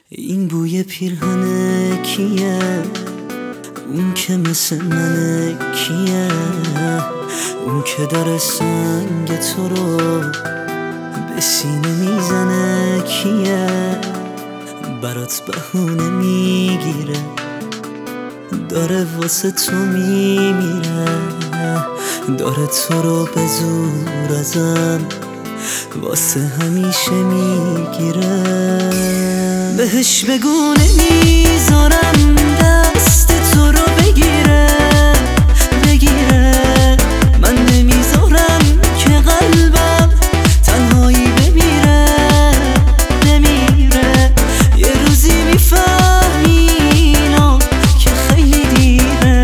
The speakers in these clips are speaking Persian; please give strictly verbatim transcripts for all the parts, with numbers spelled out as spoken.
این بوی پیرهن کیه؟ اون که مثل منه کیه؟ اون که داره سنگ تو رو به سینه میزنه کیه؟ برات بهونه میگیره، داره واسه تو میمیره، داره تو رو به زور ازم واسه همیشه میگیره. بهش بگو نمیذارم دست تو رو بگیره بگیره، من نمیذارم که قلبم تنهایی بمیره بمیره. یه روزی میفهمی اینو که خیلی دیره.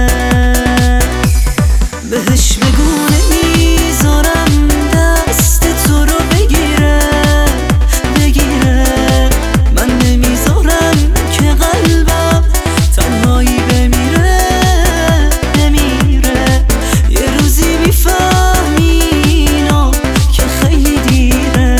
بهش بگو نمیذارم دست تو رو بگیره بگیره، من نمیذارم که قلبم تنهایی بمیره بمیره. یه روزی میفهمی اینو که خیلی دیره.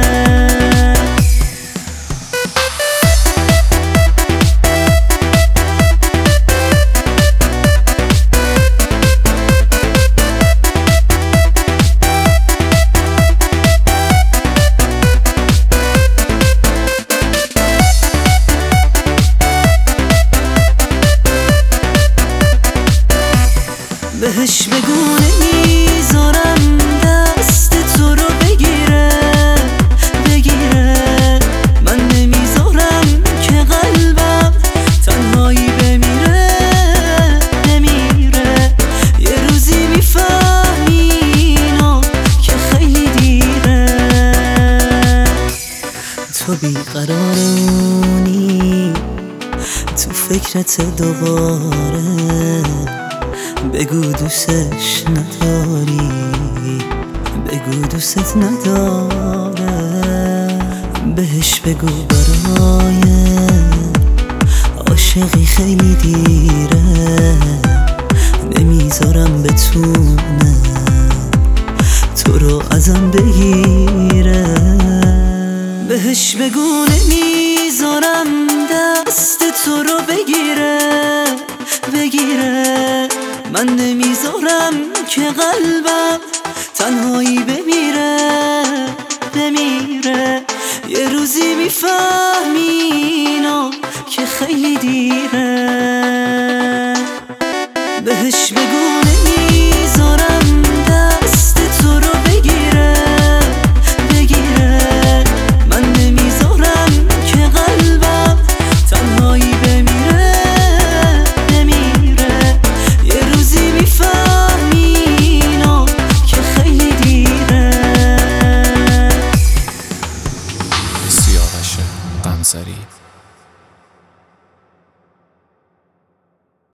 بهش بگو نمیذارم دست تو رو بگیره بگیره، من نمیذارم که قلبم تنهایی بمیره بمیره. یه روزی میفهمی اینو که خیلی دیره. تو بیقرارونی تو فکرت دوباره، بگو دوستش نداری، بگو دوست نداره. بهش بگو برای عاشقی خیلی دیره، نمیذارم بتونه تو رو ازم بگیره. بهش بگو نمیذارم دست تو رو بگیره بگیره، من نمیذارم که قلبم تنهایی بمیره بمیره. یه روزی میفهمی اینو که خیلی دیره. بهش بگو نمیذارم دست تو رو بگیره بگیره، من نمیذارم که قلبم تنهایی بمیره بمیره. یه روزی میفهمی اینو که خیلی دیره. سیاوش قمصری